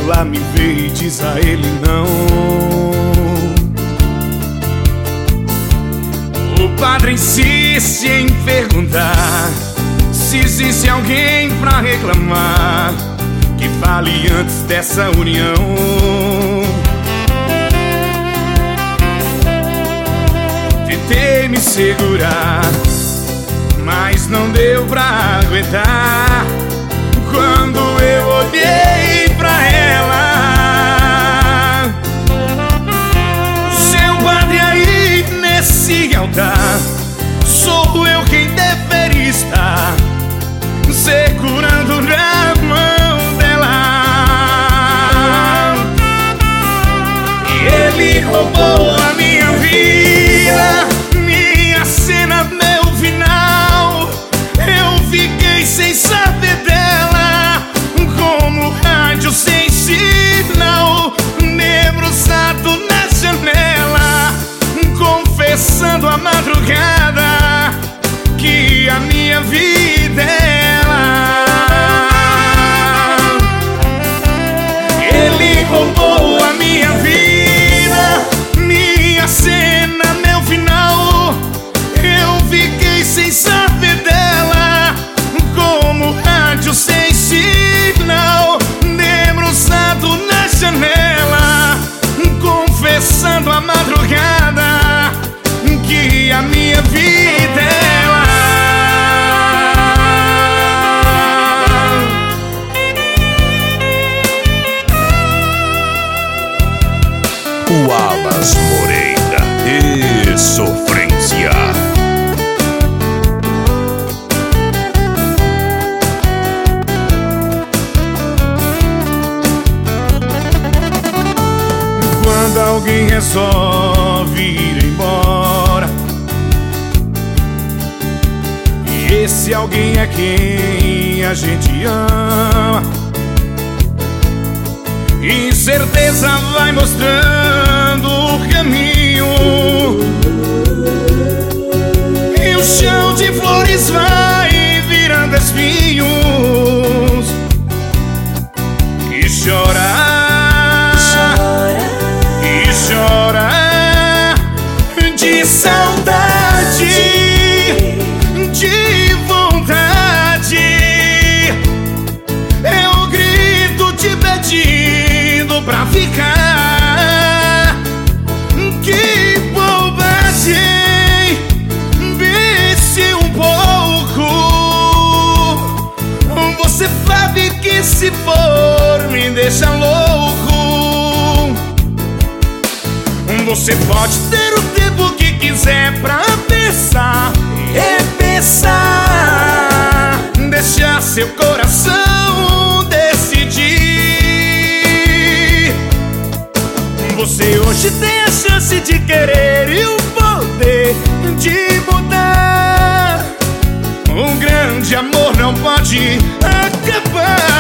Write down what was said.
lá me vê e diz a ele não. O padre insiste em perguntar se existe alguém pra reclamar, que fale antes dessa união. Tentei me segurar, mas não deu pra aguentar. Quando eu olhei pra ela, seu padre aí nesse altar, sou eu quem deveria estar segurando na mão dela. Ele roubou a minha vida, minha cena, meu final. Eu fiquei sem saber dela, como rádio sem sinal, debruçado na janela, confessando à madrugada que a minha vida é ela. Ele roubou a minha vida, minha cena, meu final. Eu fiquei sem saber dela, como rádio sem sinal, debruçado na janela, confessando à madrugada que a minha vida é ela. O Alas Moreira e sofrência. Quando alguém resolve ir embora, e esse alguém é quem a gente ama, incerteza vai mostrando o caminho, e o chão de flores vai virando espinhos. E chora de saudade, de vontade. Eu grito te pedindo pra ficar. Que bobagem, vê-se um pouco. Você sabe que se for me deixa louco. Você pode ter o tempo que quiser pra pensar, repensar, deixar seu coração decidir. Você hoje tem a chance de querer e o poder de mudar. Um grande amor não pode acabar.